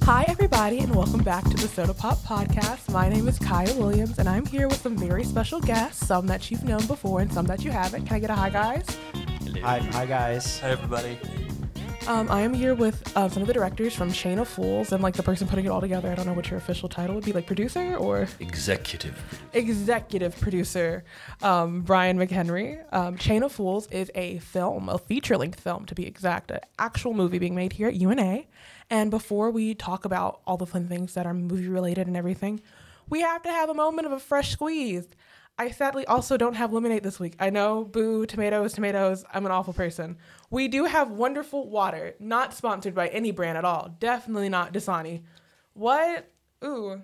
Hi, everybody, and welcome back to the Soda Pop Podcast. My name is Kaya Williams, and I'm here with some very special guests, some that you've known before and some that you haven't. Can I get a hi, guys? Hello. Hi, guys. Hi, everybody. I am here with some of the directors from Chain of Fools, and like the person putting it all together. I don't know what your official title would be, like producer or Executive producer, Brian McHenry. Chain of Fools is a film, a feature-length film to be exact, an actual movie being made here at UNA. And before we talk about all the fun things that are movie-related and everything, we have to have a moment of a fresh squeeze. I sadly also don't have lemonade this week. I know, boo, tomatoes. I'm an awful person. We do have wonderful water, not sponsored by any brand at all. Definitely not Dasani. What? Ooh.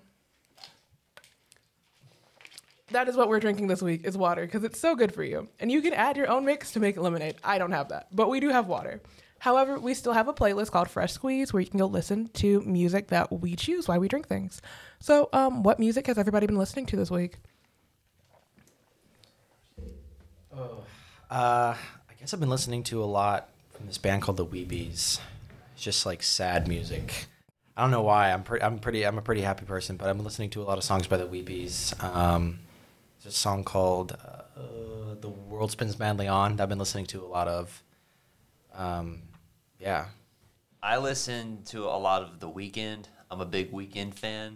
That is what we're drinking this week, is water, because it's so good for you. And you can add your own mix to make lemonade. I don't have that, but we do have water. However, we still have a playlist called Fresh Squeeze where you can go listen to music that we choose while we drink things. So, what music has everybody been listening to this week? I guess I've been listening to a lot from this band called the Weebies. It's just like sad music. I don't know why. I'm a pretty happy person, but I'm listening to a lot of songs by the Weebies. There's a song called "The World Spins Madly On" that I've been listening to a lot of. Yeah. I listen to a lot of The Weeknd. I'm a big Weeknd fan.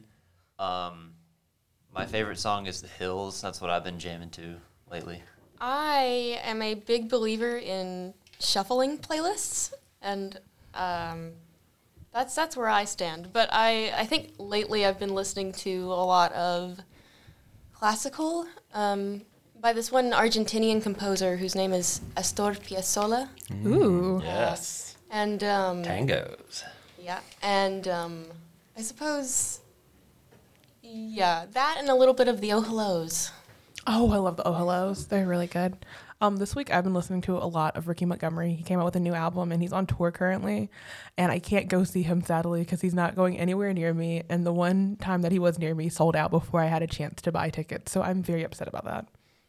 My favorite song is The Hills. That's what I've been jamming to lately. I am a big believer in shuffling playlists, and that's where I stand. But I think lately I've been listening to a lot of classical by this one Argentinian composer whose name is Astor Piazzolla. Ooh. Yes. And Tangos. yeah, and I suppose that and a little bit of the Oh Hellos. Oh, I love the Oh Hellos. They're really good. This week I've been listening to a lot of Ricky Montgomery. He came out with a new album and he's on tour currently. And I can't go see him, sadly, because he's not going anywhere near me. And the one time that he was near me sold out before I had a chance to buy tickets. So I'm very upset about that.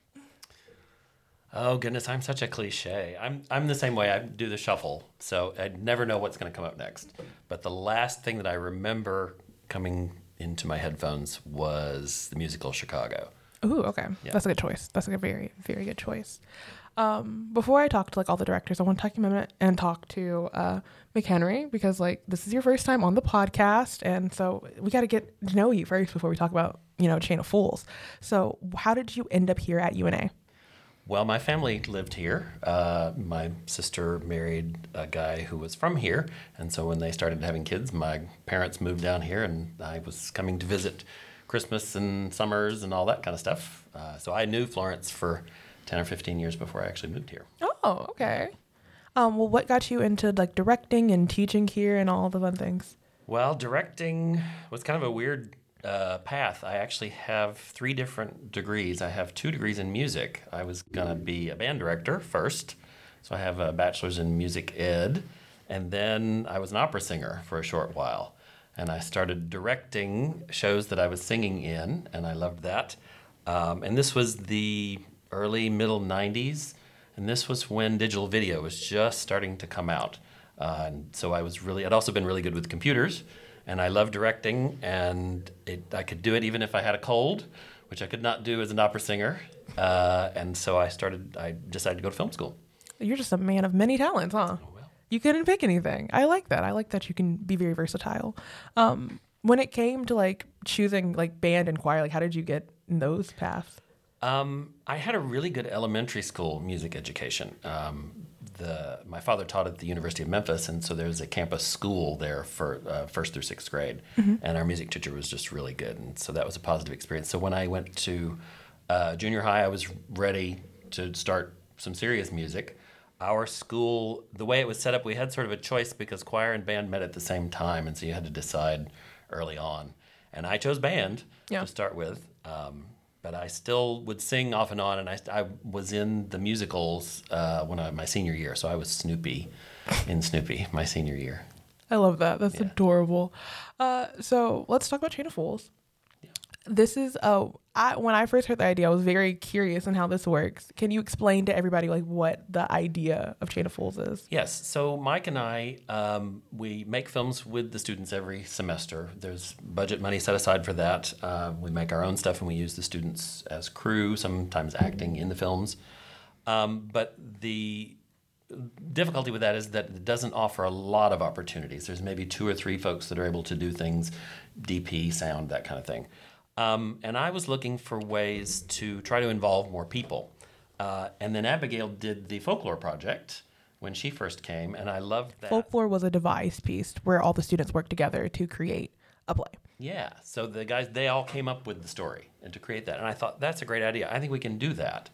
Oh, goodness, I'm such a cliche. I'm the same way. I do the shuffle, so I never know what's going to come up next. But the last thing that I remember coming into my headphones was the musical Chicago. Ooh, okay. Yeah. That's a good choice. That's a very, very good choice. Before I talk to like all the directors, I want to take a minute and talk to McHenry, because like this is your first time on the podcast, and so we got to get to know you first before we talk about, Chain of Fools. So how did you end up here at UNA? Well, my family lived here. My sister married a guy who was from here, and so when they started having kids, my parents moved down here, and I was coming to visit Christmas and summers and all that kind of stuff. So I knew Florence for 10 or 15 years before I actually moved here. Oh, okay. Well, what got you into like directing and teaching here and all the fun things? Well, directing was kind of a weird path. I actually have 3 different degrees. I have 2 degrees in music. I was going to be a band director first, so I have a bachelor's in music ed, and then I was an opera singer for a short while. And I started directing shows that I was singing in, and I loved that. And this was the middle 90s, and this was when digital video was just starting to come out. And so I'd also been really good with computers, and I loved directing, and I could do it even if I had a cold, which I could not do as an opera singer. And so I decided to go to film school. You're just a man of many talents, huh? Oh, well. You couldn't pick anything. I like that. I like that you can be very versatile. When it came to like choosing like band and choir, like how did you get in those paths? I had a really good elementary school music education. My father taught at the University of Memphis, and so there's a campus school there for 1st through 6th grade, and our music teacher was just really good, and so that was a positive experience. So when I went to junior high, I was ready to start some serious music. Our school, the way it was set up, we had sort of a choice because choir and band met at the same time, and so you had to decide early on. And I chose band to start with, but I still would sing off and on, and I was in the musicals my senior year, so I was Snoopy in Snoopy my senior year. I love that. That's adorable. So let's talk about Chain of Fools. this is when I first heard the idea, I was very curious on how this works. Can you explain to everybody like what the idea of Chain of Fools is? Yes. So Mike and I, we make films with the students every semester. There's budget money set aside for that. We make our own stuff and we use the students as crew, sometimes acting in the films. But the difficulty with that is that it doesn't offer a lot of opportunities. There's maybe 2 or 3 folks that are able to do things, DP, sound, that kind of thing. And I was looking for ways to try to involve more people. And then Abigail did the Folklore Project when she first came, and I loved that. Folklore was a devised piece where all the students worked together to create a play. Yeah, so the guys, they all came up with the story and to create that. And I thought, that's a great idea. I think we can do that.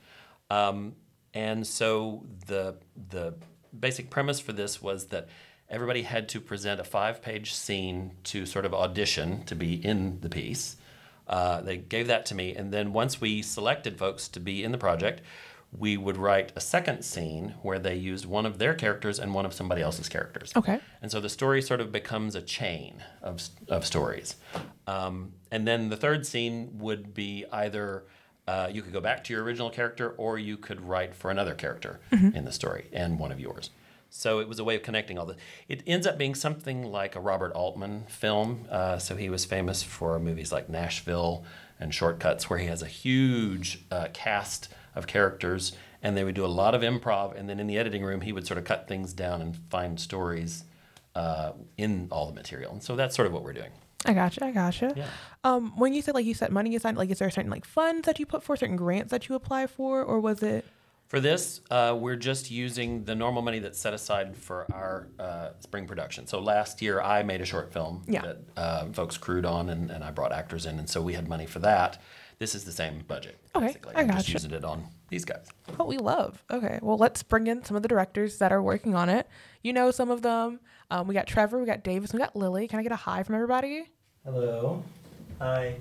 And so the basic premise for this was that everybody had to present a 5-page scene to sort of audition to be in the piece. They gave that to me, and then once we selected folks to be in the project, we would write a second scene where they used one of their characters and one of somebody else's characters. Okay. And so the story sort of becomes a chain of stories. And then the third scene would be either you could go back to your original character or you could write for another character in the story and one of yours. So it was a way of connecting all this. It ends up being something like a Robert Altman film. So he was famous for movies like Nashville and Shortcuts, where he has a huge cast of characters, and they would do a lot of improv. And then in the editing room, he would sort of cut things down and find stories in all the material. And so that's sort of what we're doing. I gotcha. Yeah. When you said like you set money aside, like is there certain like funds that you put for, certain grants that you apply for, or was it? For this, we're just using the normal money that's set aside for our spring production. So last year, I made a short film that folks crewed on, and I brought actors in, and so we had money for that. This is the same budget, Okay, basically. I I'm just gotcha. using it on these guys. Oh, we love. Okay, well, let's bring in some of the directors that are working on it. You know some of them. We got Trevor, we got Davis, we got Lily. Can I get a hi from everybody? Hello. Hi.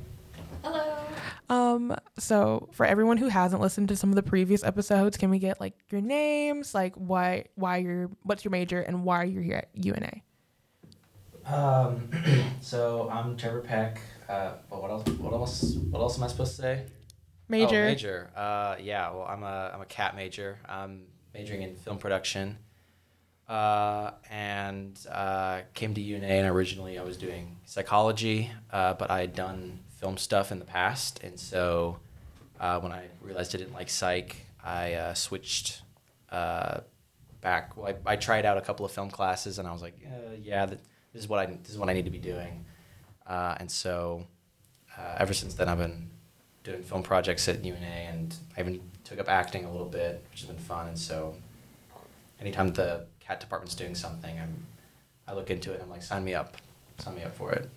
Hello. So for everyone who hasn't listened to some of the previous episodes, can we get like your names, like what's your major, and why you're here at UNA? So I'm Trevor Peck. But what else am I supposed to say? Major. Oh, major. Yeah. Well, I'm a CAT major. I'm majoring in film production. And came to UNA, and originally I was doing psychology, but I had done film stuff in the past, and so when I realized I didn't like psych, I switched back. Well, I tried out a couple of film classes, and I was like, this is what I need to be doing, and so ever since then I've been doing film projects at UNA, and I even took up acting a little bit, which has been fun, and so anytime the CAT department's doing something, I look into it and I'm like, sign me up for it.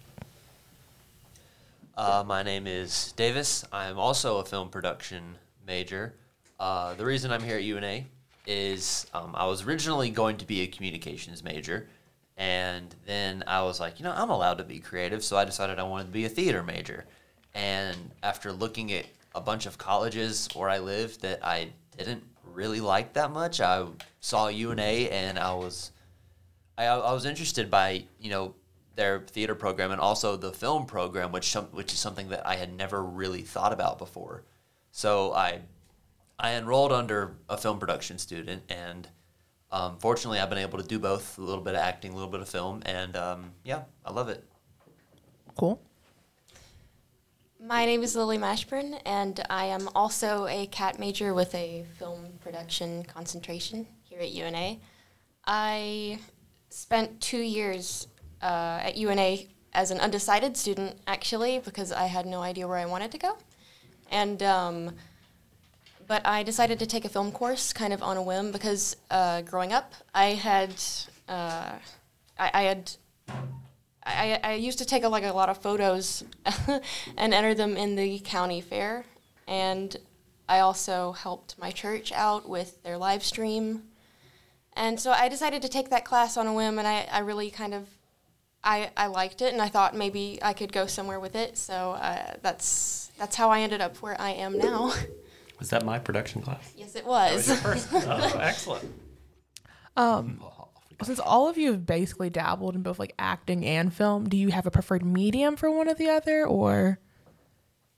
My name is Davis. I'm also a film production major. The reason I'm here at UNA is I was originally going to be a communications major, and then I was like, I'm allowed to be creative, so I decided I wanted to be a theater major. And after looking at a bunch of colleges where I lived that I didn't really like that much, I saw UNA, and I was interested by their theater program and also the film program, which is something that I had never really thought about before. So I enrolled under a film production student, and fortunately I've been able to do both, a little bit of acting, a little bit of film, and I love it. Cool. My name is Lily Mashburn, and I am also a CAT major with a film production concentration here at UNA. I spent 2 years at UNA as an undecided student, actually, because I had no idea where I wanted to go. And but I decided to take a film course kind of on a whim because growing up, I used to take a lot of photos and enter them in the county fair, and I also helped my church out with their live stream. And so I decided to take that class on a whim, and I really kind of I liked it, and I thought maybe I could go somewhere with it. So that's how I ended up where I am now. Was that my production class? Yes, it was. That was your first. Oh, excellent. Since all of you have basically dabbled in both like acting and film, do you have a preferred medium for one or the other, or?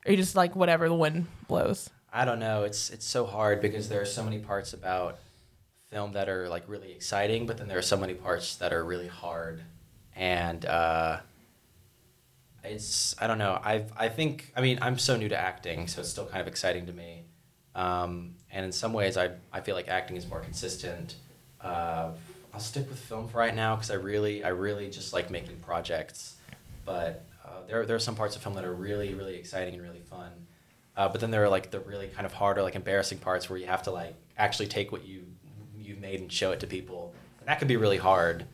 Or you just like whatever the wind blows? I don't know. It's so hard because there are so many parts about film that are like really exciting, but then there are so many parts that are really hard, and it's I don't know. I mean I'm so new to acting, so it's still kind of exciting to me, and in some ways I feel like acting is more consistent. I'll stick with film for right now because I really just like making projects, but there are some parts of film that are really really exciting and really fun. But then there are like the really kind of hard or like embarrassing parts where you have to like actually take what you've made and show it to people. And that could be really hard.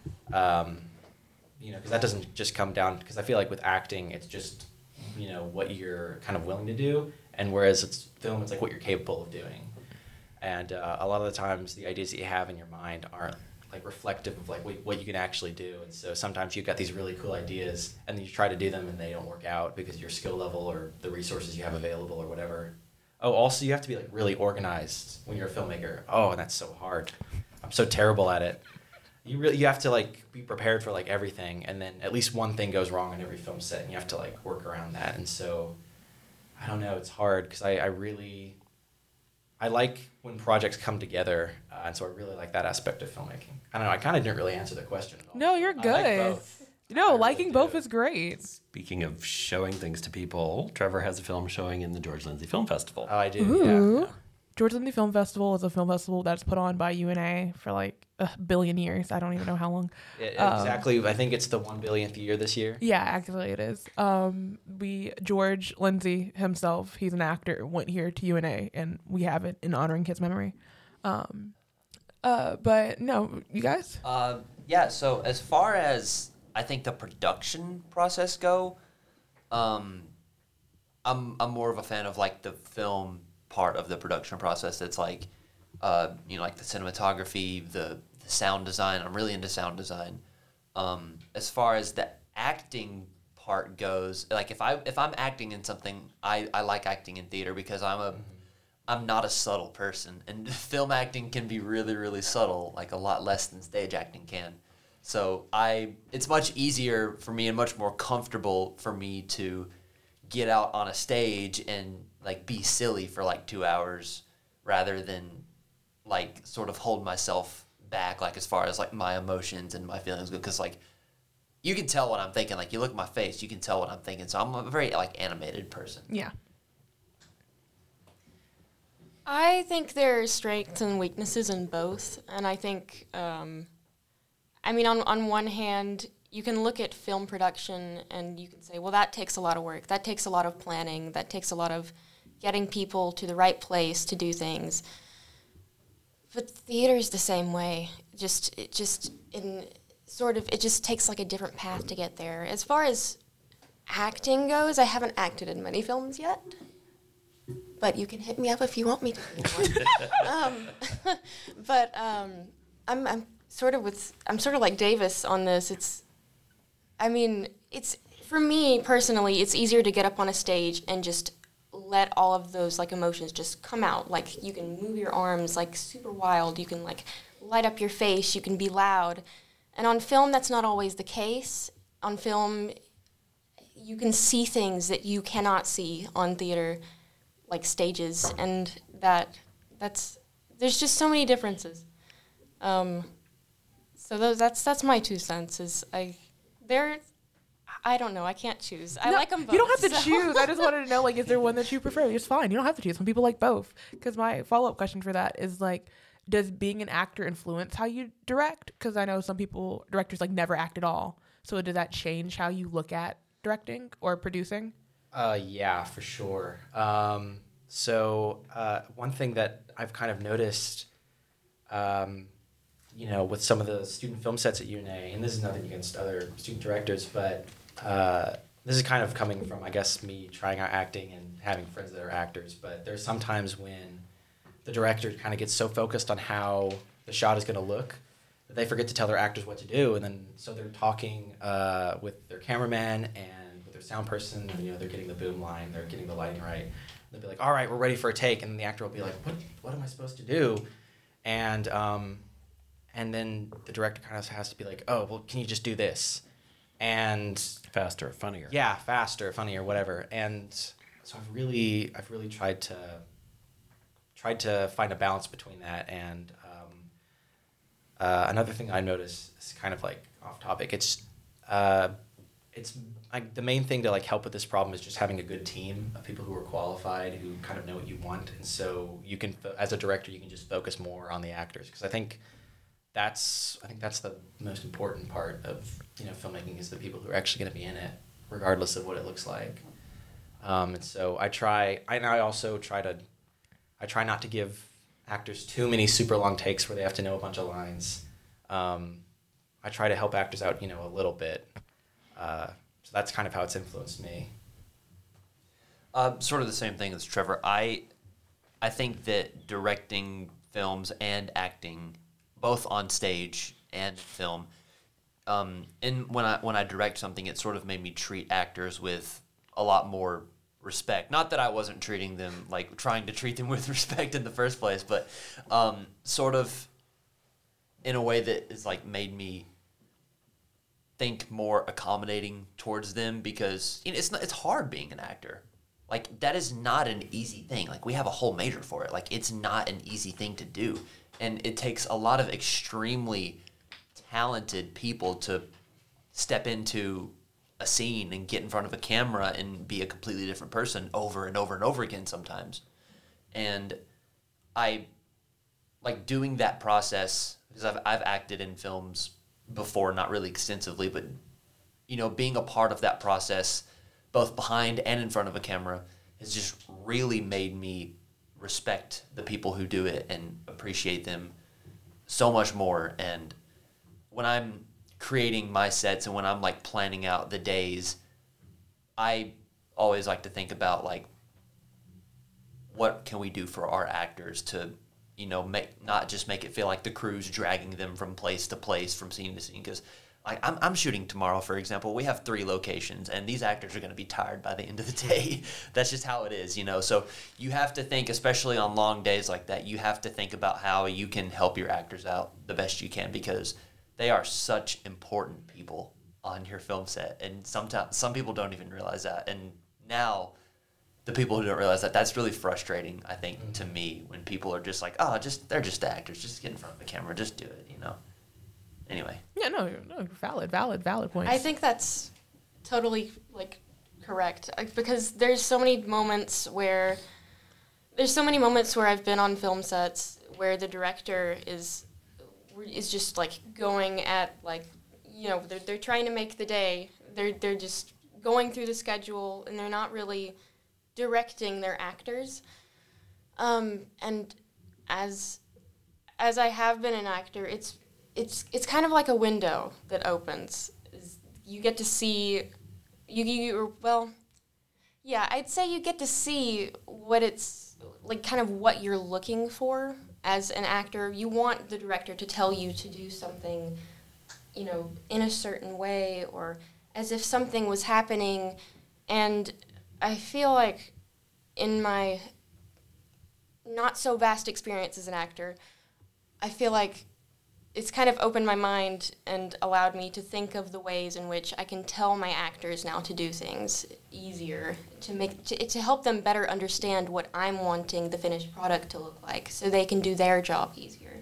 Because that doesn't just come down, because I feel like with acting, it's just, what you're kind of willing to do. And whereas it's film, it's like what you're capable of doing. And a lot of the times the ideas that you have in your mind aren't like reflective of like what you can actually do. And so sometimes you've got these really cool ideas and then you try to do them and they don't work out because your skill level or the resources you have available or whatever. Oh, also you have to be like really organized when you're a filmmaker. Oh, and that's so hard. I'm so terrible at it. You have to like be prepared for like everything, and then at least one thing goes wrong in every film set and you have to like work around that. And so I don't know, it's hard because I like when projects come together, and so I really like that aspect of filmmaking. I don't know, I kind of didn't really answer the question at all. No, you're good. I like both. No, really liking do. both is great. Speaking of showing things to people, Trevor has a film showing in the George Lindsay Film Festival. Oh, I do, Ooh. yeah. George Lindsay Film Festival is a film festival that's put on by UNA for like a billion years. I don't even know how long. Exactly. I think it's the 1 billionth year this year. Yeah, actually it is. George Lindsay himself, he's an actor, went here to UNA, and we have it in honoring his memory. But no, you guys? Yeah, so as far as I think the production process go, I'm more of a fan of like the film part of the production process. That's like, like the cinematography, the sound design. I'm really into sound design. As far as the acting part goes, like if I'm acting in something, I like acting in theater because I'm not a subtle person, and film acting can be really, really subtle, like a lot less than stage acting can. So it's much easier for me and much more comfortable for me to get out on a stage and like be silly for like 2 hours rather than like sort of hold myself back, like as far as like my emotions and my feelings go, because like you can tell what I'm thinking. Like you look at my face, you can tell what I'm thinking. So I'm a very like animated person. Yeah. I think there are strengths and weaknesses in both, and I think, on one hand, you can look at film production and you can say, well, that takes a lot of work, that takes a lot of planning, that takes a lot of getting people to the right place to do things. But theater's the same way. It just takes like a different path to get there. As far as acting goes, I haven't acted in many films yet. But you can hit me up if you want me to. I'm sort of like Davis on this. It's for me personally, it's easier to get up on a stage and just let all of those like emotions just come out. Like you can move your arms like super wild. You can like light up your face. You can be loud. And on film, that's not always the case. On film, you can see things that you cannot see on theater, like stages, and there's just so many differences. So that's my 2 cents. I don't know. I can't choose. I like them both. You don't have to choose. I just wanted to know, like, is there one that you prefer? It's fine. You don't have to choose. Some people like both. Because my follow-up question for that is, like, does being an actor influence how you direct? Because I know some directors, like, never act at all. So does that change how you look at directing or producing? Yeah, for sure. So one thing that I've kind of noticed, with some of the student film sets at UNA, and this is nothing against other student directors, but this is kind of coming from, I guess, me trying out acting and having friends that are actors, but there's sometimes when the director kind of gets so focused on how the shot is going to look that they forget to tell their actors what to do, and then so they're talking with their cameraman and with their sound person, and, they're getting the boom line, they're getting the lighting right. They'll be like, all right, we're ready for a take, and then the actor will be like, what am I supposed to do? And then the director kind of has to be like, oh, well, can you just do this? And Faster, funnier. yeah, faster, funnier, whatever. And so I've really tried to find a balance between that. And another thing I noticed is kind of like off topic. It's like the main thing to like help with this problem is just having a good team of people who are qualified, who kind of know what you want, and so you can, as a director, you can just focus more on the actors, because I think that's the most important part of filmmaking, is the people who are actually going to be in it, regardless of what it looks like. And so I try not to give actors too many super long takes where they have to know a bunch of lines. I try to help actors out, a little bit. So that's kind of how it's influenced me. Sort of the same thing as Trevor. I think that directing films and acting, both on stage and film, and when I direct something, it sort of made me treat actors with a lot more respect. Not that I wasn't treating them, like trying to treat them with respect in the first place, but sort of in a way that is like made me think more accommodating towards them, because it's hard being an actor. Like, that is not an easy thing. Like, we have a whole major for it. Like, it's not an easy thing to do, and it takes a lot of extremely talented people to step into a scene and get in front of a camera and be a completely different person over and over and over again sometimes. And I like doing that process, because I've acted in films before, not really extensively, but being a part of that process, both behind and in front of a camera, has just really made me respect the people who do it and appreciate them so much more. And when I'm creating my sets and when I'm like planning out the days, I always like to think about like, what can we do for our actors to not just make it feel like the crew's dragging them from place to place, from scene to scene. Because I'm shooting tomorrow, for example. We have 3 locations, and these actors are going to be tired by the end of the day. That's just how it is, So you have to think, especially on long days like that, you have to think about how you can help your actors out the best you can, because they are such important people on your film set. And sometimes some people don't even realize that. And now, the people who don't realize that, that's really frustrating, I think, to me, when people are just like, they're just actors, just get in front of the camera, just do it, Anyway. Yeah, no, valid points. I think that's totally correct, because there's so many moments where I've been on film sets where the director is just going at they're trying to make the day. They're just going through the schedule, and they're not really directing their actors. And as I have been an actor, it's kind of like a window that opens. You get to see I'd say you get to see what it's like, kind of what you're looking for as an actor. You want the director to tell you to do something, in a certain way, or as if something was happening. And I feel like in my not so vast experience as an actor, I feel like it's kind of opened my mind and allowed me to think of the ways in which I can tell my actors now to do things easier, to help them better understand what I'm wanting the finished product to look like, so they can do their job easier.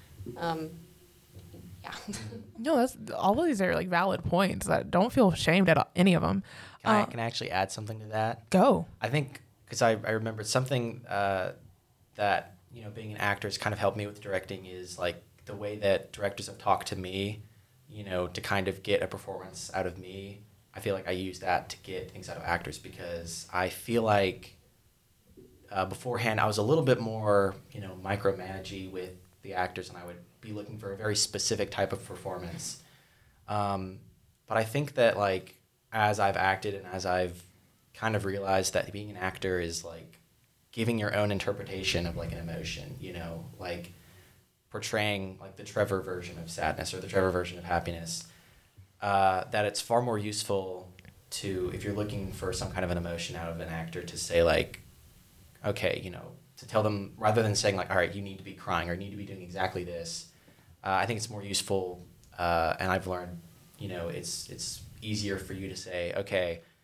Yeah. No, that's all of these are valid points. That don't feel ashamed at any of them. Can I actually add something to that? Go. I think, because I remembered something that being an actor has kind of helped me with directing, is the way that directors have talked to me, to kind of get a performance out of me. I feel like I use that to get things out of actors, because I feel like beforehand I was a little bit more, micromanagey with the actors, and I would be looking for a very specific type of performance. But I think that as I've acted and as I've kind of realized that being an actor is giving your own interpretation of an emotion, portraying the Trevor version of sadness or the Trevor version of happiness, that it's far more useful to, if you're looking for some kind of an emotion out of an actor, to say okay, to tell them, rather than saying all right, you need to be crying or you need to be doing exactly this. I think it's more useful, and I've learned, it's easier for you to say, okay,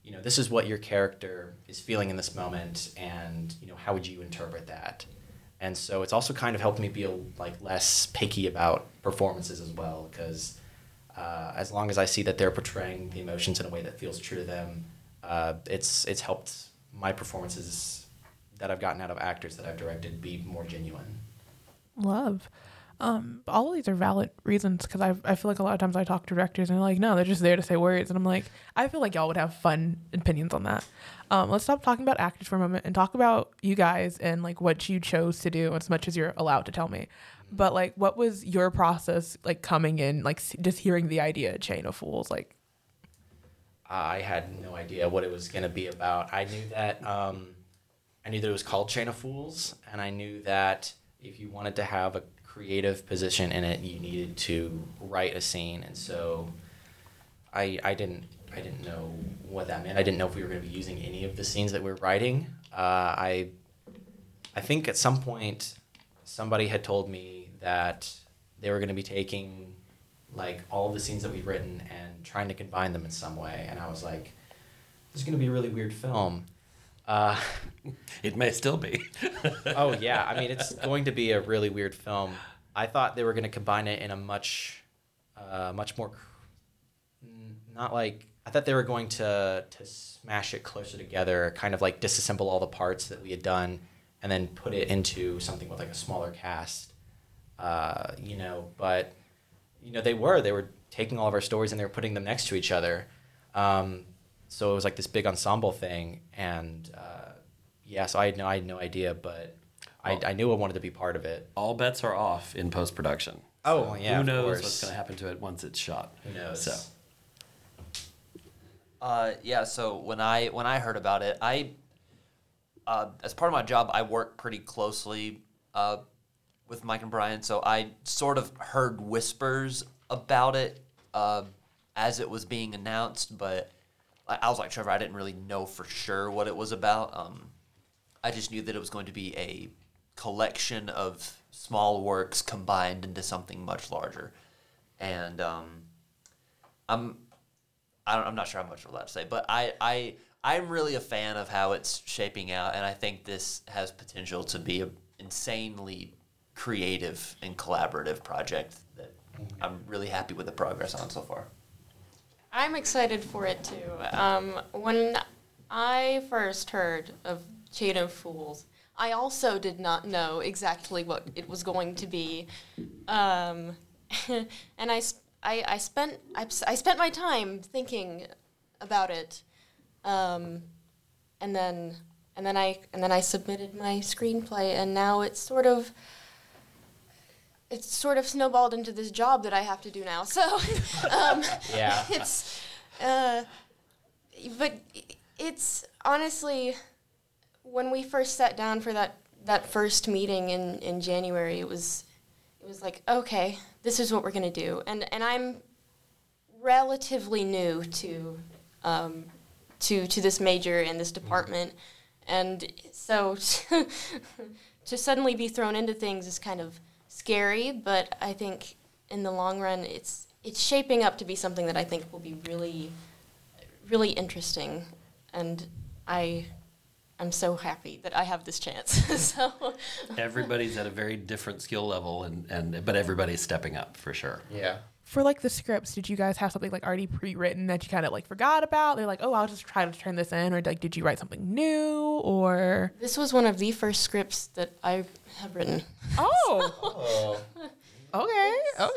this is what your character is feeling in this moment, and how would you interpret that? And so it's also kind of helped me be less picky about performances as well, because as long as I see that they're portraying the emotions in a way that feels true to them, it's helped my performances that I've gotten out of actors that I've directed be more genuine. Love. All of these are valid reasons, because I feel like a lot of times I talk to directors and they're like, no, they're just there to say words. And I'm like, I feel like y'all would have fun opinions on that. Let's stop talking about actors for a moment and talk about you guys and like what you chose to do, as much as you're allowed to tell me. But like, what was your process like coming in, like just hearing the idea Chain of Fools? Like, I had no idea what it was going to be about. I knew that it was called Chain of Fools, and I knew that if you wanted to have a creative position in it, you needed to write a scene. And so I didn't know what that meant. I didn't know if we were going to be using any of the scenes that we were writing. I think at some point somebody had told me that they were going to be taking like all of the scenes that we've written and trying to combine them in some way. And I was like, this is going to be a really weird film. It may still be. Oh, yeah. I mean, it's going to be a really weird film. I thought they were going to combine it in a much more, not like, I thought they were going to smash it closer together, kind of like disassemble all the parts that we had done and then put it into something with like a smaller cast, but, they were taking all of our stories and they were putting them next to each other. So it was like this big ensemble thing, and so I had no idea, but I knew I wanted to be part of it. All bets are off in post-production. Oh, So yeah, who of knows course. what's going to happen to it once it's shot? Who knows? So So when I heard about it, I as part of my job, I work pretty closely with Mike and Brian, so I sort of heard whispers about it as it was being announced, but I was like Trevor, I didn't really know for sure what it was about. I just knew that it was going to be a collection of small works combined into something much larger, and I'm not sure how much we're allowed to say, but I'm really a fan of how it's shaping out, and I think this has potential to be an insanely creative and collaborative project that I'm really happy with the progress on so far. I'm excited for it too. When I first heard of Chain of Fools, I also did not know exactly what it was going to be, and I spent my time thinking about it, and then I submitted my screenplay, and now it's sort of snowballed into this job that I have to do now. So, Yeah. But it's honestly, when we first sat down for that first meeting in January, it was like, okay, this is what we're gonna do, and I'm relatively new to this major and this department, and so to suddenly be thrown into things is kind of scary, but I think in the long run, it's shaping up to be something that I think will be really, really interesting, and I'm so happy that I have this chance. So everybody's at a very different skill level, but everybody's stepping up for sure. Yeah. for like the scripts, did you guys have something like already pre-written that you kind of like forgot about? They're like, oh, I'll just try to turn this in, or like, did you write something new, or? this was one of the first scripts that I have written. Oh, okay.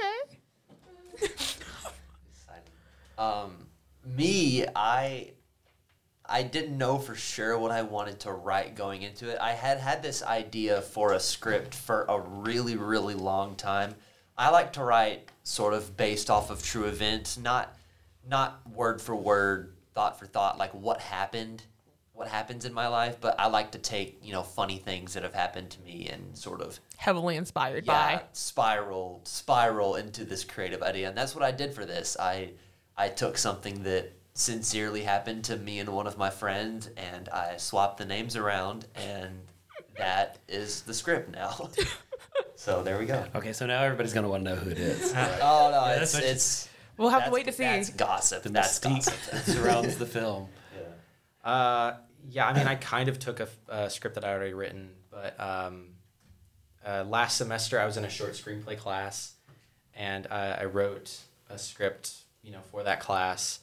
Me, I didn't know for sure what I wanted to write going into it. I had this idea for a script for a really, really long time. I like to write sort of based off of true events, not word for word, thought for thought, like what happens in my life, but I like to take, funny things that have happened to me and sort of Heavily inspired by. spiral into this creative idea. And that's what I did for this. I took something that sincerely happened to me and one of my friends, and I swapped the names around, and that is the script now. So there we go. Okay, so now everybody's going to want to know who it is. Oh no, that's what it's We'll have to wait to see. That's gossip. The That's mystique gossip. that surrounds the film. Yeah, I mean, I kind of took a script that I already written, but last semester I was in a short screenplay class, and I wrote a script, for that class,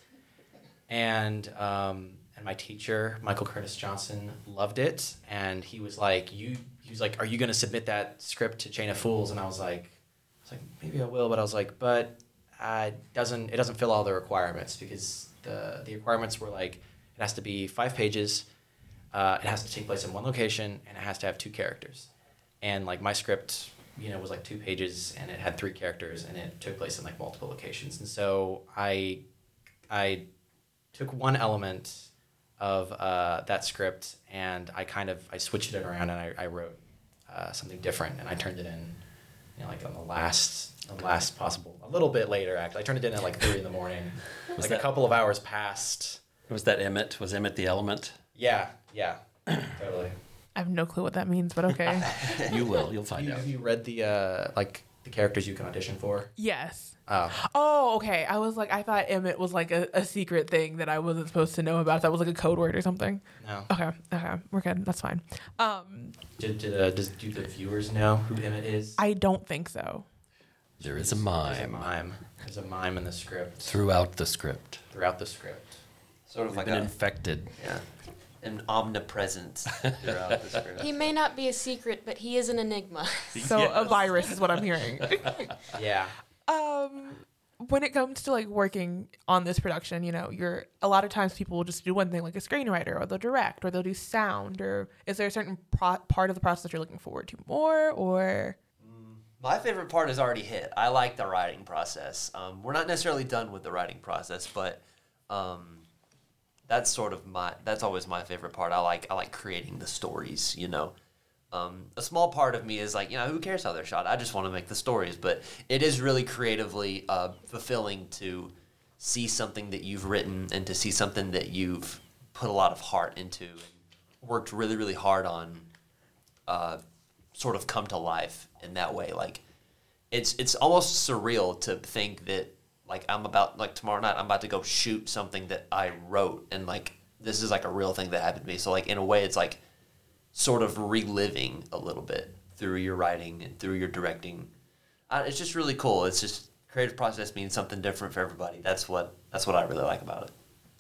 and my teacher, Michael Curtis Johnson, loved it, and he was like, "Are you going to submit that script to Chain of Fools?" And I was like, maybe I will, but I was like, but it doesn't fill all the requirements, because the requirements were like, it has to be 5 pages, it has to take place in one location, and it has to have 2 characters. And like my script, was like 2 pages, and it had 3 characters, and it took place in like multiple locations. And so I took one element of that script, and I switched it around, and I wrote something different, and I turned it in, like on the last possible, a little bit later, actually. I turned it in at like 3 a.m. Like a couple of hours passed. Was that Emmett? Was Emmett the element? Yeah, totally. I have no clue what that means, but okay. You will. You'll find out. Have you read the characters you can audition for? Yes. Oh. Oh, okay. I thought Emmett was like a secret thing that I wasn't supposed to know about. That was like a code word or something. No. Okay. We're good. That's fine. Do the viewers know who Emmett is? I don't think so. There is a There's a mime mime. There's a mime in the script. throughout the script. Sort of We've like been a infected. an omnipresence throughout the script. He may not be a secret, but he is an enigma. So a virus is what I'm hearing. Yeah. When it comes to like working on this production, you're a lot of times people will just do one thing, like a screenwriter, or they'll direct, or they'll do sound, or is there a certain part of the process you're looking forward to more, or? My favorite part is already hit. I like the writing process. We're not necessarily done with the writing process, but that's always my favorite part. I like creating the stories. A small part of me is like, who cares how they're shot? I just want to make the stories. But it is really creatively fulfilling to see something that you've written and to see something that you've put a lot of heart into and worked really, really hard on sort of come to life in that way. Like, it's almost surreal to think that, like, tomorrow night I'm about to go shoot something that I wrote, and like this is like a real thing that happened to me. So like in a way it's like sort of reliving a little bit through your writing and through your directing. It's just really cool. It's just creative process means something different for everybody. That's what I really like about it.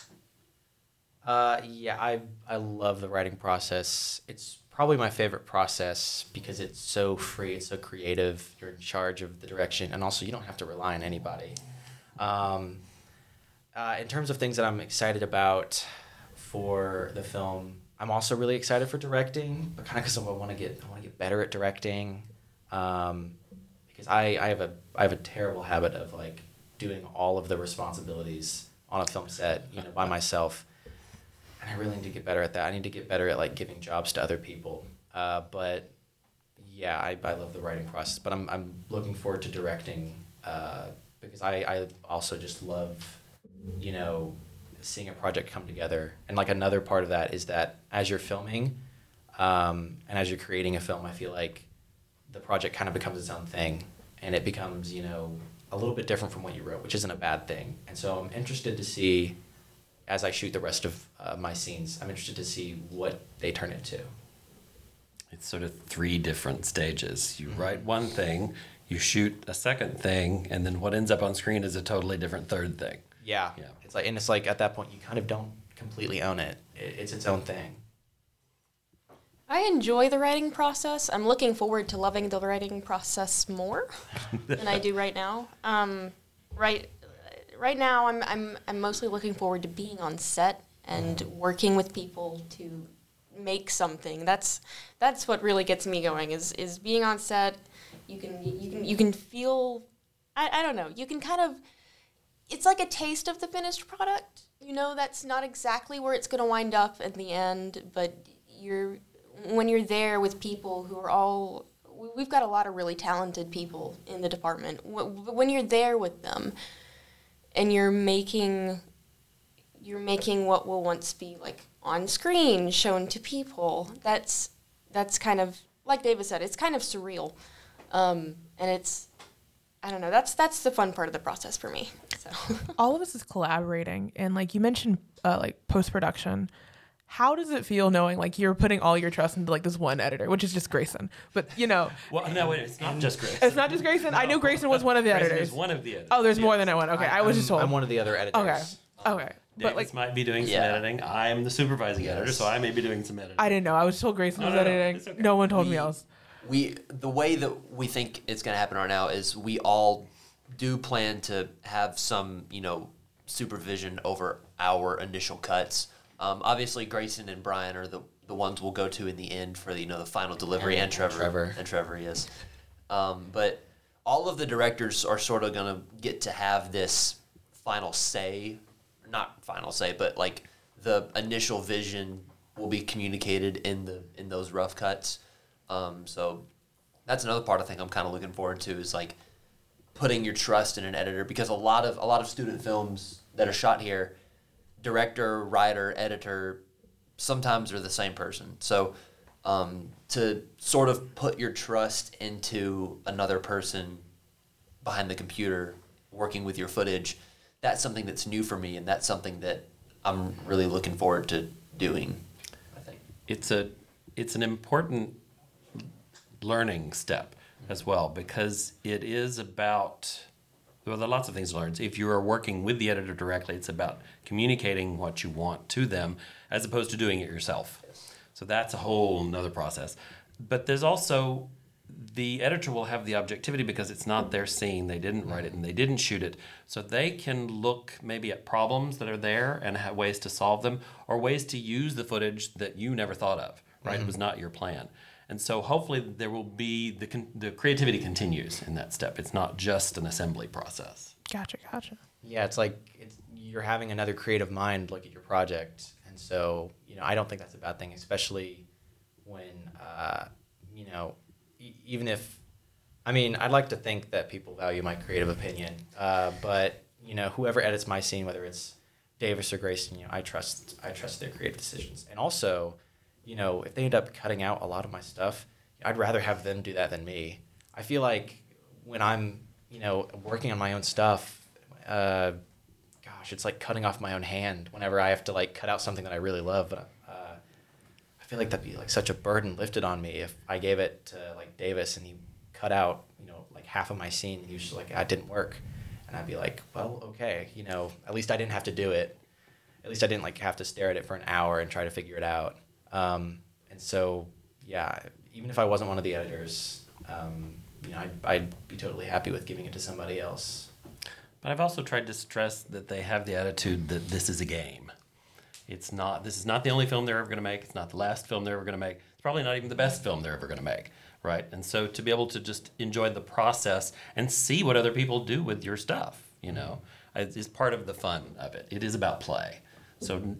Yeah, I love the writing process. It's probably my favorite process because it's so free, it's so creative. You're in charge of the direction, and also you don't have to rely on anybody. In terms of things that I'm excited about for the film, I'm also really excited for directing, but kind of because I want to get better at directing. Because I have a terrible habit of like doing all of the responsibilities on a film set, by myself. And I really need to get better at that. I need to get better at like giving jobs to other people. But yeah, I love the writing process. But I'm looking forward to directing because I also just love, seeing a project come together. And like another part of that is that as you're filming and as you're creating a film, I feel like the project kind of becomes its own thing, and it becomes, a little bit different from what you wrote, which isn't a bad thing. And so I'm interested to see, as I shoot the rest of my scenes, I'm interested to see what they turn into. It's sort of 3 different stages. You write one thing, you shoot a second thing, and then what ends up on screen is a totally different third thing. Yeah. It's like at that point you kind of don't completely own it. It's its own thing. I enjoy the writing process. I'm looking forward to loving the writing process more than I do right now. Right now, I'm mostly looking forward to being on set and working with people to make something. That's what really gets me going. Is being on set. You can feel. I don't know. You can kind of. It's like a taste of the finished product. That's not exactly where it's going to wind up in the end, but when you're there with people who are all. We've got a lot of really talented people in the department. When you're there with them. And you're making what will once be like on screen, shown to people. That's kind of like David said. It's kind of surreal, and it's I don't know. That's the fun part of the process for me. So all of this is collaborating, and like you mentioned, like post-production. how does it feel knowing like you're putting all your trust into like this one editor, which is just Grayson? But Well, no, wait, it's not just Grayson. it's not just Grayson. I knew Grayson was one of the Grayson editors. is one of the editors. Oh, there's more than one. Okay, I was just told. I'm one of the other editors. Okay, okay. But Davis like, might be doing some Yeah. editing. I'm the supervising editor, so I may be doing some editing. I didn't know. I was told Grayson was No, editing. it's okay. No one told me else. The way that we think it's going to happen right now is we all do plan to have some, supervision over our initial cuts. Obviously, Grayson and Brian are the ones we'll go to in the end for the final delivery, and Trevor. And Trevor, yes. But all of the directors are sort of going to get to have this final say, not final say, but like the initial vision will be communicated in those rough cuts. So that's another part I think I'm kind of looking forward to is like putting your trust in an editor, because a lot of student films that are shot here, director, writer, editor, sometimes are the same person. So to sort of put your trust into another person behind the computer working with your footage, that's something that's new for me, and that's something that I'm really looking forward to doing, I think. It's an important learning step as well, because it is about, well, there are lots of things to learn. If you are working with the editor directly, it's about communicating what you want to them as opposed to doing it yourself. So that's a whole nother process. But there's also, the editor will have the objectivity because it's not their scene. They didn't write it and they didn't shoot it. So they can look maybe at problems that are there and have ways to solve them, or ways to use the footage that you never thought of, right? It was not your plan. And so hopefully there will be, the creativity continues in that step. It's not just an assembly process. Gotcha. Yeah, it's like you're having another creative mind look at your project. And so, I don't think that's a bad thing, especially when, even if, I'd like to think that people value my creative opinion. But, whoever edits my scene, whether it's Davis or Grayson, I trust their creative decisions. And also, if they end up cutting out a lot of my stuff, I'd rather have them do that than me. I feel like when I'm, working on my own stuff, it's like cutting off my own hand whenever I have to like cut out something that I really love. But I feel like that'd be like such a burden lifted on me if I gave it to like Davis and he cut out, like half of my scene and he was just like, it didn't work. And I'd be like, well, okay, at least I didn't have to do it. At least I didn't like have to stare at it for an hour and try to figure it out. And so, yeah, even if I wasn't one of the editors, I'd be totally happy with giving it to somebody else. But I've also tried to stress that they have the attitude that this is a game. This is not the only film they're ever going to make. It's not the last film they're ever going to make. It's probably not even the best film they're ever going to make, right? And so to be able to just enjoy the process and see what other people do with your stuff, is part of the fun of it. It is about play. So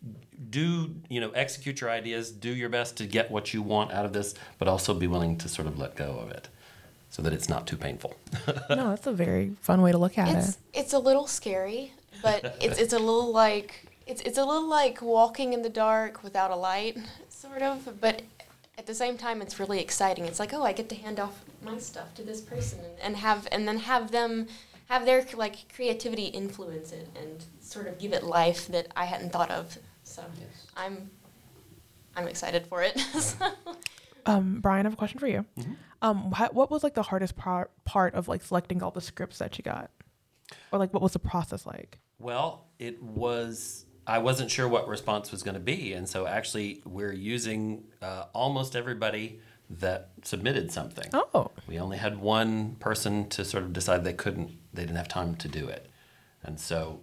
execute your ideas, do your best to get what you want out of this, but also be willing to sort of let go of it so that it's not too painful. No, that's a very fun way to look at it. It's a little scary, but it's a little like it's a little like walking in the dark without a light, sort of. But at the same time, it's really exciting. It's like, oh, I get to hand off my stuff to this person and then have them have their like creativity influence it and sort of give it life that I hadn't thought of. So Yes. I'm excited for it. Brian, I have a question for you. What was like the hardest part of like selecting all the scripts that you got, or like what was the process like? Well, I wasn't sure what response was going to be, and so actually we're using almost everybody that submitted something. Oh, We only had one person to sort of decide they didn't have time to do it. And so,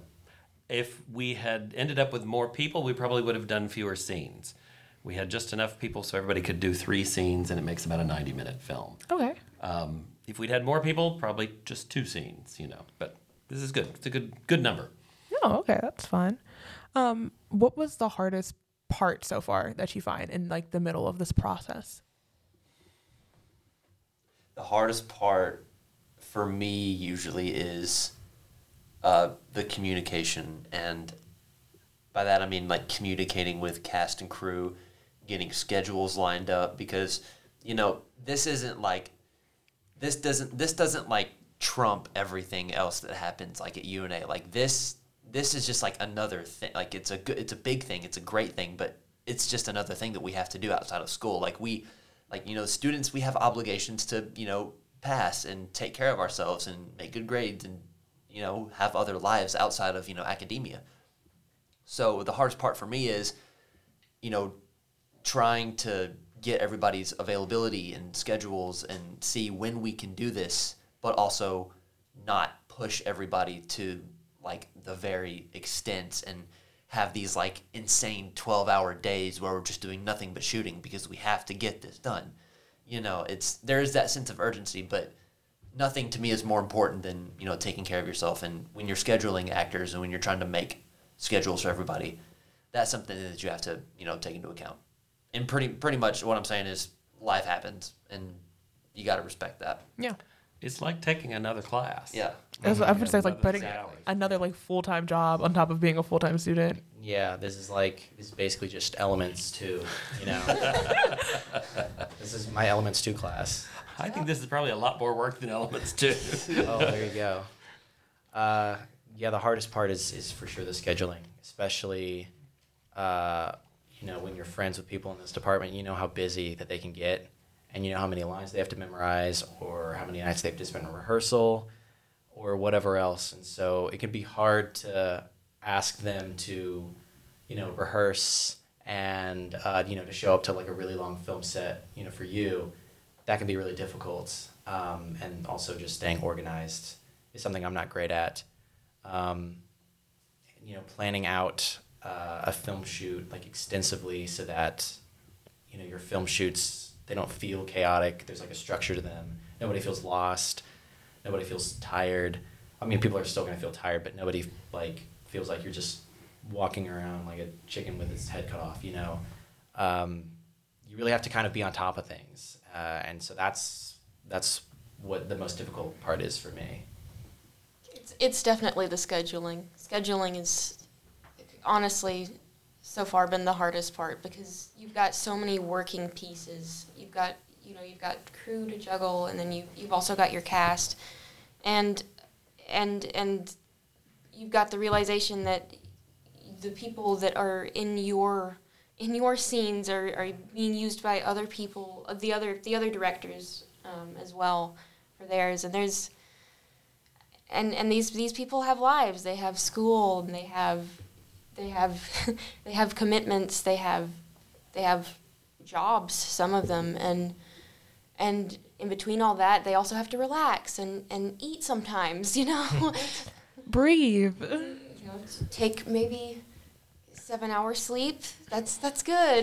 if we had ended up with more people, we probably would have done fewer scenes. We had just enough people so everybody could do 3 scenes, and it makes about a 90-minute film. okay. If we'd had more people, probably just 2 scenes, But this is good. It's a good number. Oh, okay, that's fun. What was the hardest part so far that you find in like the middle of this process? The hardest part for me usually is the communication, and by that I mean like communicating with cast and crew, getting schedules lined up, because this doesn't like trump everything else that happens like at UNA. Like this this is just like another thing. Like it's a big thing. It's a great thing, but it's just another thing that we have to do outside of school. Students, we have obligations to, pass and take care of ourselves and make good grades and, have other lives outside of, academia. So the hardest part for me is, trying to get everybody's availability and schedules and see when we can do this, but also not push everybody to like the very extent and have these like insane 12-hour days where we're just doing nothing but shooting because we have to get this done. There is that sense of urgency, but nothing to me is more important than, taking care of yourself. And when you're scheduling actors and when you're trying to make schedules for everybody, that's something that you have to, take into account. And pretty much what I'm saying is life happens and you got to respect that. Yeah. It's like taking another class. Yeah. I would say it's like putting Exactly. another like full-time job on top of being a full-time student. Yeah, this is basically just Elements 2, This is my Elements 2 class. I think this is probably a lot more work than Elements 2. Oh, there you go. The hardest part is for sure the scheduling, especially, when you're friends with people in this department, you know how busy that they can get, and you know how many lines they have to memorize, or how many nights they have to spend in rehearsal, or whatever else. And so it can be hard to ask them to, rehearse and, to show up to like a really long film set, for you. That can be really difficult. And also just staying organized is something I'm not great at. Planning out a film shoot like extensively so that, your film shoots, they don't feel chaotic. There's like a structure to them. Nobody feels lost. Nobody feels tired. I mean, people are still going to feel tired, but nobody like feels like you're just walking around like a chicken with its head cut off, You really have to kind of be on top of things. And so that's what the most difficult part is for me. It's definitely the scheduling. Scheduling is honestly so far been the hardest part because you've got so many working pieces. You've got crew to juggle, and then you've also got your cast, and you've got the realization that the people that are in your scenes are being used by other people, the other directors as well for theirs, and there's and these people have lives. They have school, and they have they have commitments. They have jobs. Some of them, and in between all that, they also have to relax and eat sometimes. Breathe. Take maybe 7 hours sleep. That's good.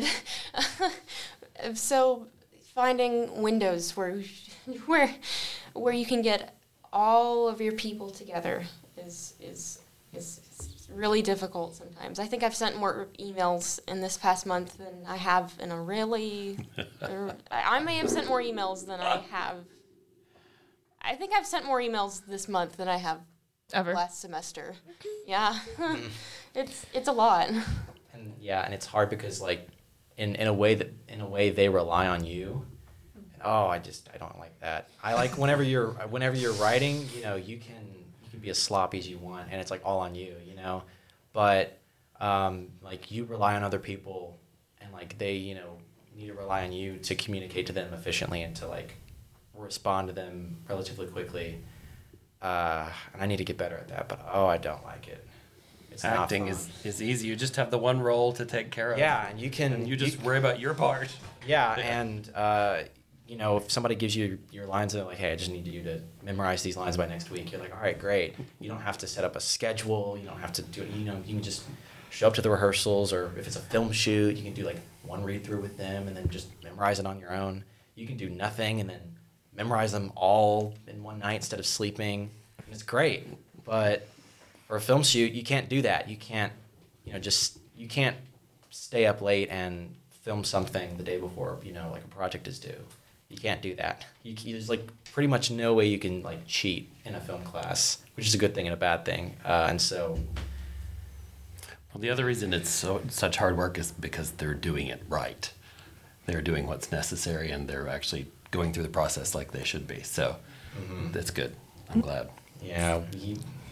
So finding windows where you can get all of your people together is really difficult sometimes. I think I've sent more emails in this past month than I have in a really. I may have sent more emails than I have. I think I've sent more emails this month than I have Ever. last semester. Yeah, it's a lot. And it's hard because like in a way they rely on you. Oh, I don't like that. I like whenever you're writing, you can be as sloppy as you want, and it's like all on you, But like you rely on other people, and like they, need to rely on you to communicate to them efficiently and to like respond to them relatively quickly. And I need to get better at that, but I don't like it. It's Acting not fun. is easy. You just have the one role to take care of. Yeah, and you can. And you just worry about your part. Yeah, and if somebody gives you your lines and they're like, hey, I just need you to memorize these lines by next week, you're like, all right, great. You don't have to set up a schedule. You don't have to do it. You can just show up to the rehearsals, or if it's a film shoot, you can do like one read through with them and then just memorize it on your own. You can do nothing and then memorize them all in one night instead of sleeping. And it's great. But for a film shoot, you can't do that. You can't, you can't stay up late and film something the day before, like a project is due. You can't do that. There's like pretty much no way you can like cheat in a film class, which is a good thing and a bad thing. And so, Well, the other reason it's such hard work is because they're doing it right. They're doing what's necessary, and they're actually going through the process like they should be. So that's good. I'm glad. yeah,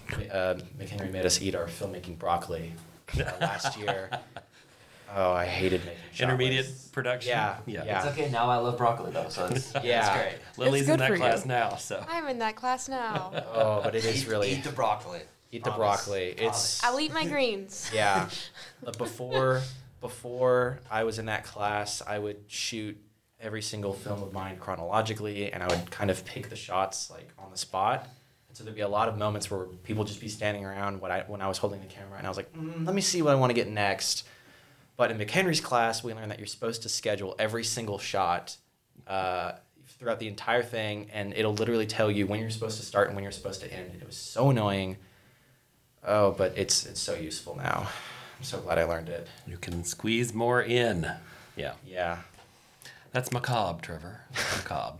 McHenry made us eat our filmmaking broccoli last year. Oh, I hated making shot Intermediate lists. production. Yeah, Yeah. yeah. It's okay. Now I love broccoli though, so it's great. Lily's It's in good that for class you. now, so. I'm in that class now. Oh, but it is really Eat the broccoli. eat the Promise. broccoli. It's I'll eat my greens. yeah. But before I was in that class, I would shoot every single film of mine chronologically, and I would kind of pick the shots like on the spot. And so there'd be a lot of moments where people just be standing around when I was holding the camera, and I was like, let me see what I want to get next. But in McHenry's class, we learned that you're supposed to schedule every single shot throughout the entire thing, and it'll literally tell you when you're supposed to start and when you're supposed to end. And it was so annoying. Oh, but it's so useful now. I'm so glad I learned it. You can squeeze more in. Yeah. Yeah. That's macabre, Trevor. Macabre.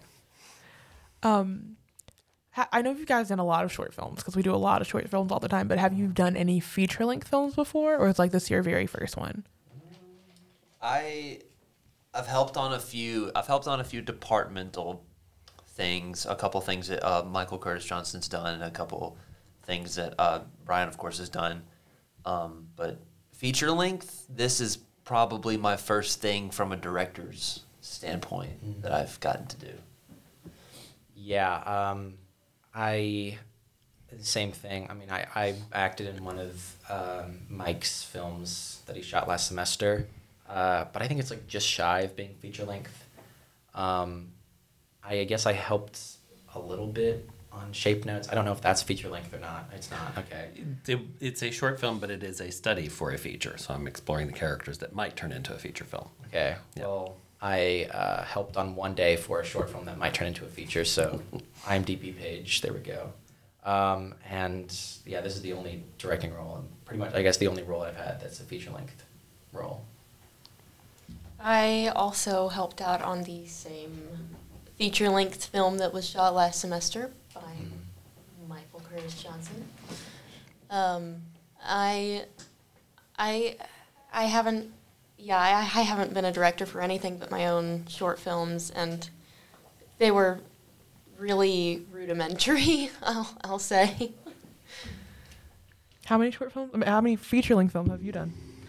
I know you guys done a lot of short films because we do a lot of short films all the time. But have you done any feature-length films before, or is like this your very first one? I've helped on a few. I've helped on a few departmental things. A couple things that Michael Curtis Johnson's done, and a couple things that Brian, of course, has done. But feature length, this is probably my first thing from a director's standpoint that I've gotten to do. Yeah. Same thing. I mean, I acted in one of Mike's films that he shot last semester. But I think it's like just shy of being feature length. I guess I helped a little bit on Shape Notes. I don't know if that's feature length or not. It's not. Okay. It's a short film, but it is a study for a feature. So I'm exploring the characters that might turn into a feature film. Okay. Yeah. Well, I helped on one day for a short film that might turn into a feature. So IMDb page. There we go. And yeah, this is the only directing role, and pretty much, I guess, the only role I've had that's a feature length role. I also helped out on the same feature-length film that was shot last semester by Michael Curtis Johnson. I haven't, I haven't been a director for anything but my own short films, and they were really rudimentary. I'll say. How many short films? I mean, how many feature-length films have you done?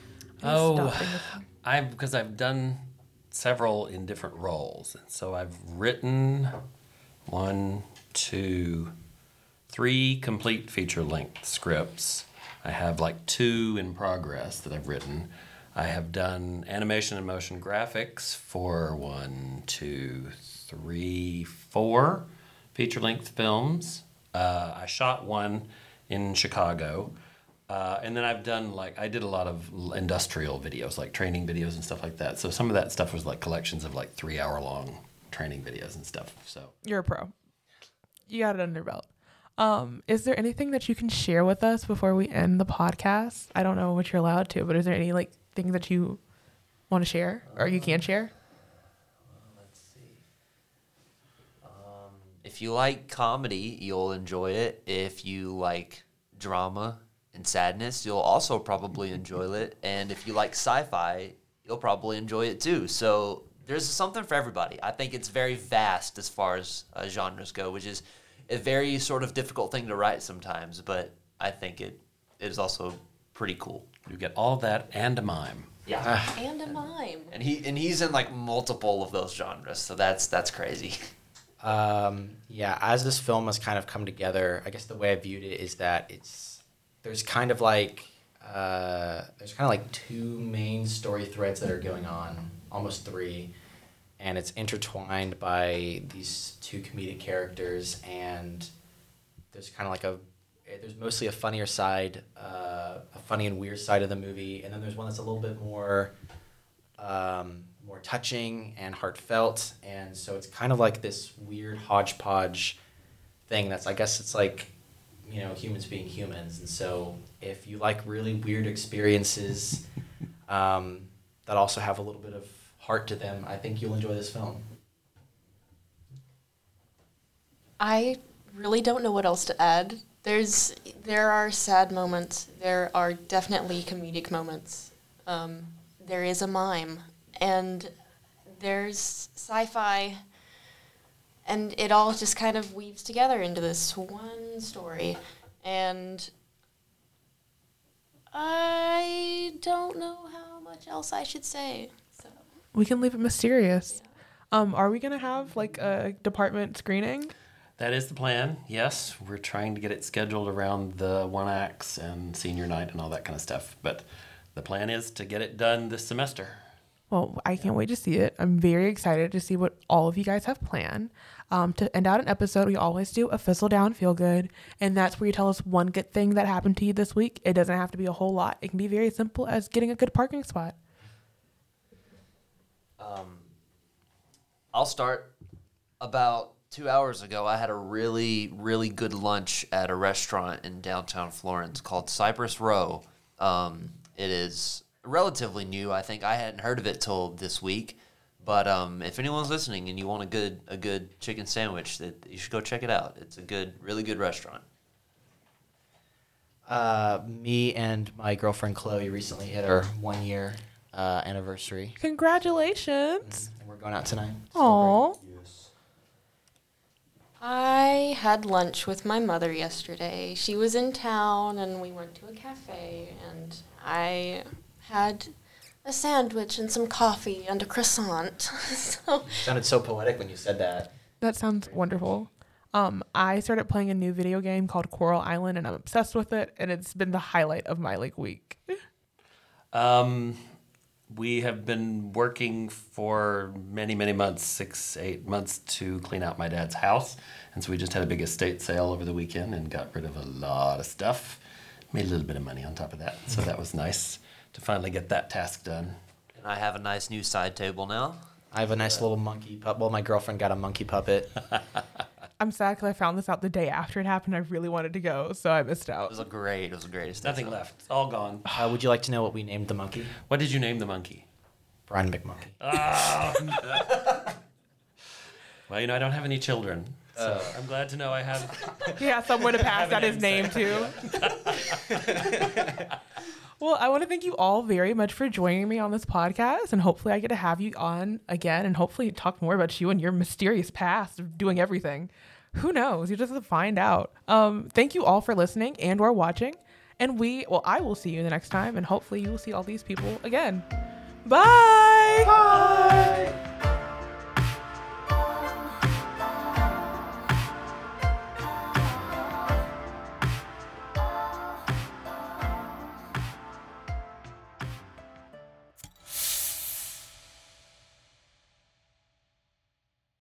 Because I've done several in different roles. And so I've written 1, 2, 3 complete feature-length scripts. I have like 2 in progress that I've written. I have done animation and motion graphics for 1, 2, 3, 4 feature-length films. I shot one in Chicago. And then I've done I did a lot of industrial videos, like training videos and stuff like that. So some of that stuff was like collections of like 3-hour-long training videos and stuff. So You're a pro. You got it under your belt. Is there anything that you can share with us before we end the podcast? I don't know what you're allowed to, but is there any things that you want to share or you can share? Let's see. If you like comedy, you'll enjoy it. If you like drama and sadness, you'll also probably enjoy it. And if you like sci-fi, you'll probably enjoy it too. So there's something for everybody. I think it's very vast as far as genres go, which is a very sort of difficult thing to write sometimes, but I think it is also pretty cool. you get all that and a mime. Yeah. And a mime. And he's in like multiple of those genres, so that's crazy. Yeah, as this film has kind of come together, I guess the way I viewed it is that there's kind of like 2 main story threads that are going on, almost 3, and it's intertwined by these 2 comedic characters, and there's kind of there's mostly a funnier side, a funny and weird side of the movie, and then there's one that's a little bit more touching and heartfelt, and so it's kind of like this weird hodgepodge thing that's, I guess it's like, humans being humans, and so if you like really weird experiences that also have a little bit of heart to them, I think you'll enjoy this film. I really don't know what else to add. There are sad moments. There are definitely comedic moments. There is a mime, and there's sci-fi, and it all just kind of weaves together into this one story. And I don't know how much else I should say. So We can leave it mysterious. Are we gonna have like a department screening? That is the plan. Yes, we're trying to get it scheduled around the one acts and senior night and all that kind of stuff. But the plan is to get it done this semester. Well, I can't wait to see it. I'm very excited to see what all of you guys have planned. To end out an episode, we always do a fizzle down, feel good. And that's where you tell us one good thing that happened to you this week. It doesn't have to be a whole lot. It can be very simple as getting a good parking spot. I'll start. About 2 hours ago, I had a really, really good lunch at a restaurant in downtown Florence called Cypress Row. It is relatively new. I think I hadn't heard of it till this week. But if anyone's listening and you want a good chicken sandwich, that you should go check it out. It's a really good restaurant. Me and my girlfriend Chloe recently hit our 1 year anniversary. Congratulations. And we're going out tonight. Aw. I had lunch with my mother yesterday. She was in town, and we went to a cafe, and I had a sandwich and some coffee and a croissant. So Sounded so poetic when you said that. That sounds wonderful. I started playing a new video game called Coral Island, and I'm obsessed with it, and it's been the highlight of my week. We have been working for many, many months, 6-8 months, to clean out my dad's house. And so we just had a big estate sale over the weekend and got rid of a lot of stuff. Made a little bit of money on top of that. So that was nice to finally get that task done. And I have a nice new side table now. I have a nice little monkey puppet. Well, my girlfriend got a monkey puppet. I'm sad because I found this out the day after it happened. I really wanted to go, so I missed out. It was a great estate Nothing sale. left. It's all gone. Would you like to know what we named the monkey? What did you name the monkey? Brian McMonkey. Well, I don't have any children. So I'm glad to know I have. Yeah, someone to pass out his name to. Well, I want to thank you all very much for joining me on this podcast, and hopefully I get to have you on again and hopefully talk more about you and your mysterious past of doing everything. Who knows? You just have to find out. Thank you all for listening and or watching, and I will see you the next time, and hopefully you will see all these people again. Bye! Bye!